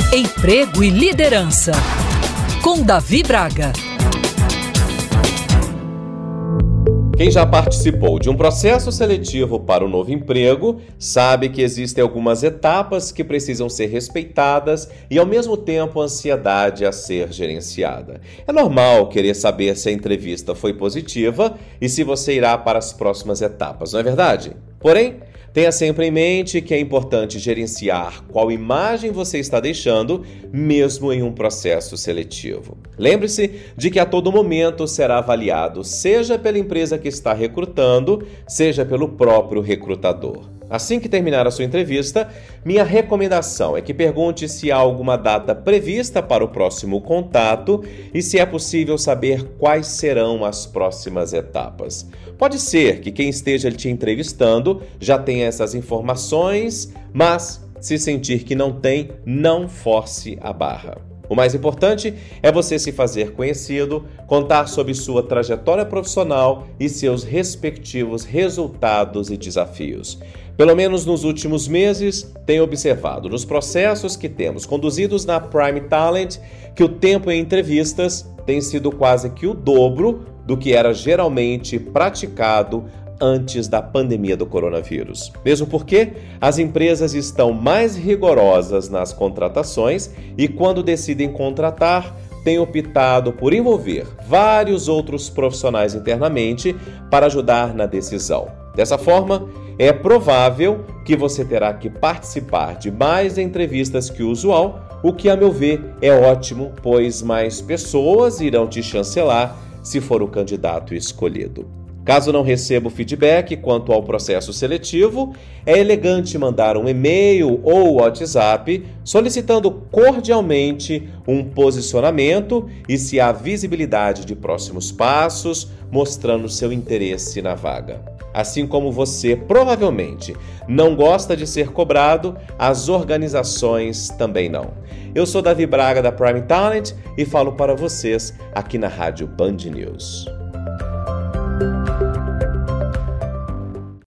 Emprego e Liderança, com Davi Braga. Quem já participou de um processo seletivo para um novo emprego sabe que existem algumas etapas que precisam ser respeitadas e, ao mesmo tempo, ansiedade a ser gerenciada. É normal querer saber se a entrevista foi positiva e se você irá para as próximas etapas, não é verdade? Porém, tenha sempre em mente que é importante gerenciar qual imagem você está deixando, mesmo em um processo seletivo. Lembre-se de que a todo momento será avaliado, seja pela empresa que está recrutando, seja pelo próprio recrutador. Assim que terminar a sua entrevista, minha recomendação é que pergunte se há alguma data prevista para o próximo contato e se é possível saber quais serão as próximas etapas. Pode ser que quem esteja te entrevistando já tenha essas informações, mas se sentir que não tem, não force a barra. O mais importante é você se fazer conhecido, contar sobre sua trajetória profissional e seus respectivos resultados e desafios. Pelo menos nos últimos meses, tenho observado nos processos que temos conduzidos na Prime Talent que o tempo em entrevistas tem sido quase que o dobro do que era geralmente praticado antes da pandemia do coronavírus. Mesmo porque as empresas estão mais rigorosas nas contratações e, quando decidem contratar, têm optado por envolver vários outros profissionais internamente para ajudar na decisão. Dessa forma, é provável que você terá que participar de mais entrevistas que o usual, o que, a meu ver, é ótimo, pois mais pessoas irão te chancelar se for o candidato escolhido. Caso não receba o feedback quanto ao processo seletivo, é elegante mandar um e-mail ou WhatsApp solicitando cordialmente um posicionamento e, se há visibilidade de próximos passos, mostrando seu interesse na vaga. Assim como você provavelmente não gosta de ser cobrado, as organizações também não. Eu sou Davi Braga da Prime Talent e falo para vocês aqui na Rádio Band News.